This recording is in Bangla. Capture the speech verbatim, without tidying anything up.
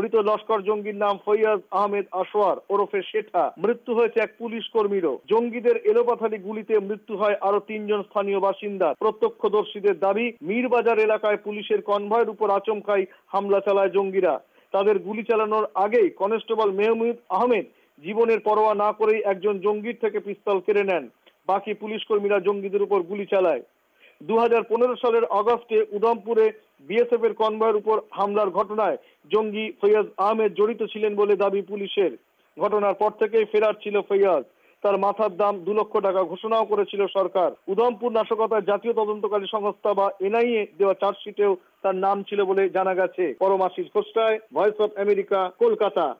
মৃত লস্কর জঙ্গির নাম ফৈয়াজ আহমেদ আসওয়ার ওরফে শেঠা। মৃত্যু হয়েছে এক পুলিশ কর্মীরও। জঙ্গিদের এলোপাথারি গুলিতে মৃত্যু হয় আরো তিনজন স্থানীয় বাসিন্দা। প্রত্যক্ষদর্শীদের দাবি, মীরবাজার এলাকায় পুলিশের কনভয়ের উপর আচমকাই হামলা চালায় জঙ্গিরা। তাদের গুলি চালানোর আগেই কনস্টেবল মেহমুদ আহমেদ জীবনের পরোয়া না করেই একজন জঙ্গির থেকে পিস্তল কেড়ে নেন। বাকি পুলিশ কর্মীরা জঙ্গিদের উপর গুলি চালায়। দু হাজার পনেরো সালের আগস্টে উধমপুরে বিএসএফ এর কনভয়ের উপর হামলার ঘটনায় জঙ্গি ফৈয়াজ আহমেদ জড়িত ছিলেন বলে দাবি পুলিশের। ঘটনার পর থেকেই ফেরার ছিল ফৈয়াজ। তার মাথার দাম দু লক্ষ টাকা ঘোষণাও করেছিল সরকার। উধমপুর নাশকতার জাতীয় তদন্তকারী সংস্থা বা এনআইএ দেওয়া চার্জশিটেও তার নাম ছিল বলে জানা গেছে। Paramashis Ghoshroy, voice of America, Kolkata.